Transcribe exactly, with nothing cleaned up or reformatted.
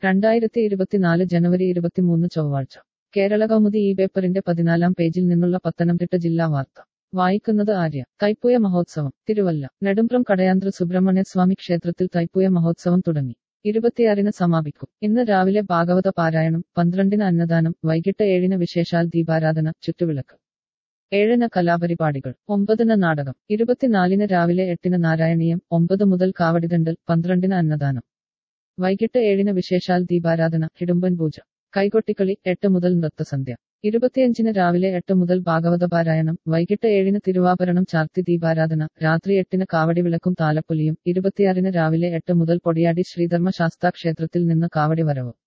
രണ്ടായിരത്തി ഇരുപത്തിനാല് ജനുവരി ഇരുപത്തിമൂന്ന് ചൊവ്വാഴ്ച കേരള കൗമുദി ഈ പേപ്പറിന്റെ പതിനാലാം പേജിൽ നിന്നുള്ള പത്തനംതിട്ട ജില്ലാ വാർത്ത വായിക്കുന്നത് ആര്യ. തൈപ്പൂയ മഹോത്സവം തിരുവല്ല. നെടുംപ്രം കടയാന്ത്ര സുബ്രഹ്മണ്യ സ്വാമി ക്ഷേത്രത്തിൽ തൈപ്പൂയ മഹോത്സവം തുടങ്ങി. ഇരുപത്തിയാറിന് സമാപിക്കും. ഇന്ന് രാവിലെ ഭാഗവത പാരായണം, പന്ത്രണ്ടിന് അന്നദാനം, വൈകിട്ട് ഏഴിന് വിശേഷാൽ ദീപാരാധന, ചുറ്റുവിളക്ക്. ഏഴിന് കലാപരിപാടികൾ, ഒമ്പതിന് നാടകം, ഇരുപത്തിനാലിന് രാവിലെ എട്ടിന് നാരായണീയം, ഒമ്പത് മുതൽ കാവടിതണ്ടൽ, പന്ത്രണ്ടിന് അന്നദാനം, വൈകിട്ട് ഏഴിന് വിശേഷാൽ ദീപാരാധന, ഹിഡുമ്പൻ പൂജ, കൈകൊട്ടിക്കളി, എട്ട് മുതൽ നൃത്തസന്ധ്യ. ഇരുപത്തിയഞ്ചിന് രാവിലെ എട്ട് മുതൽ ഭാഗവത പാരായണം, വൈകിട്ട് ഏഴിന് തിരുവാഭരണം ചാർത്തി ദീപാരാധന, രാത്രി എട്ടിന് കാവടി വിളക്കും താലപ്പൊലിയും. ഇരുപത്തിയാറിന് രാവിലെ എട്ട് മുതൽ പൊടിയാടി ശ്രീധർമ്മ ശാസ്താ ക്ഷേത്രത്തിൽ നിന്ന് കാവടി വരവ്.